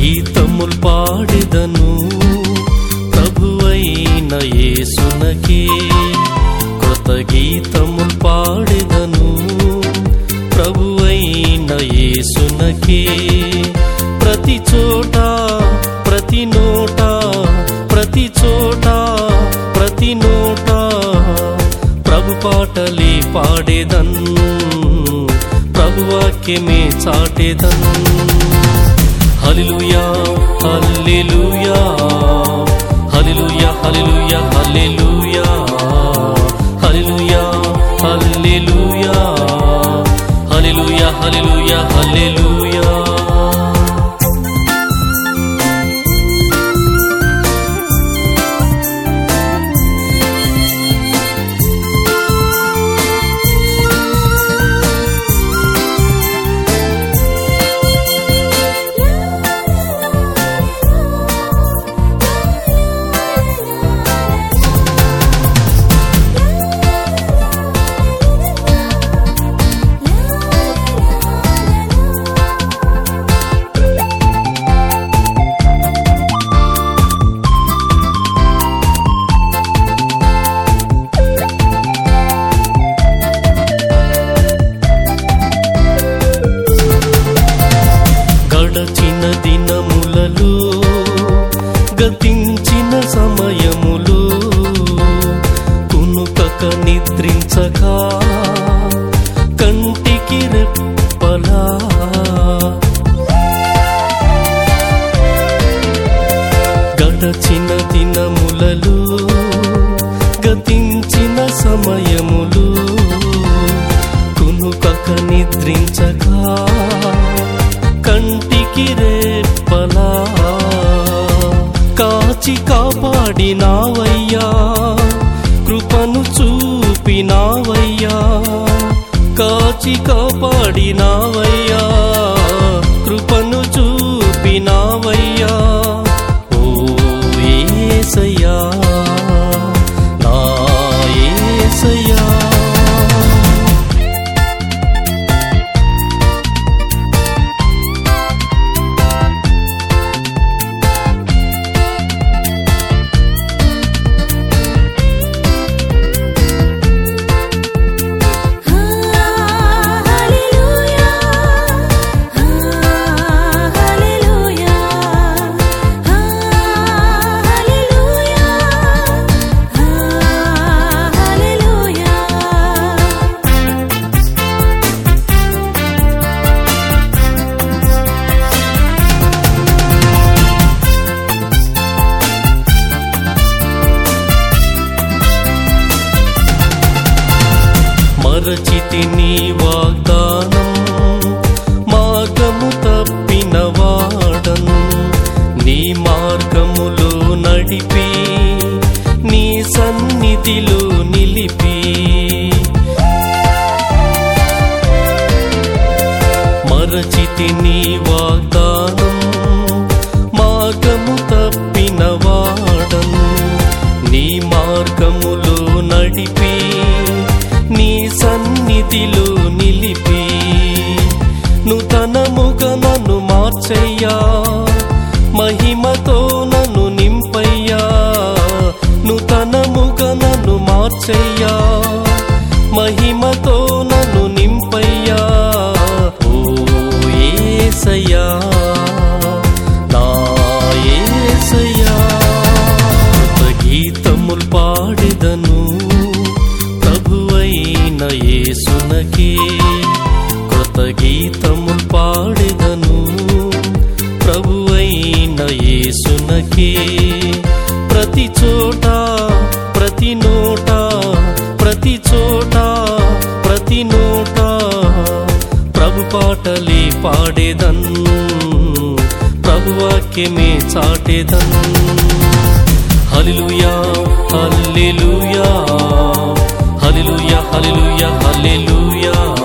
గీతములు పాడెదను ప్రభువైన యేసునకే, కృత గీతములు పాడెదను ప్రభువైన యేసునకే. ప్రతి చోట ప్రతి నోట ప్రతి చోట ప్రతి నోట ప్రభు పాటలే పాడేదన్, ప్రభు వాక్యమే చాటేదన్. హల్లెలూయా హల్లెలూయా హల్లెలూయా హల్లెలూయా హల్లెలూయా హల్లెలూయా హల్లెలూయా హల్లెలూయా హల్లెలూయా హల్లెలూయా. గడచిన దినములలో గతించిన సమయములో కునుకక నిద్రించక కంటికి రెప్పలా గడచిన దినములలో గతించిన సమయములో కునుకక నిద్రించక కంటికి రెప్పలా కాచి కాపాడినావయ్యా, కృపను చూపినావయ్యా. కాచి కాపాడినావయ్యా, కృపను చూపినావయ్యా. ఓ యేసయ్యా నా యేసయ్యా. మరచితి నీ వాగ్దానం, మార్గము తప్పిన వాడను నీ మార్గములో నడిపి నీ సన్నిధిలో నిలిపి. మరచితి నీ వాగ్దానం, మార్గము తప్పిన వాడను నీ మార్గములో నడిపి నీ సన్నిధిలో నిలిపి. నూతనముగా నన్ను మార్చయ్యా, మహిమతో నన్ను నింపయ్యా. నూతనముగా నన్ను మార్చయ్యా, మహిమతో నన్ను నింపయ్యా. ఓ యేసయ్యా నా యేసయ్యా. గీతములు పాడెదను ప్రభువైన యేసునకే, కృత గీతములు పాడెదను ప్రభువైన యేసునకే. ప్రతి చోట ప్రతి నోట ప్రతి చోట ప్రతి నోట ప్రభు పాటలే పాడేదన్, ప్రభు వాక్యమే చాటేదన్. హల్లెలూయా హల్లెలూయా హల్లెలూయా హల్లెలూయా హల్లెలూయా.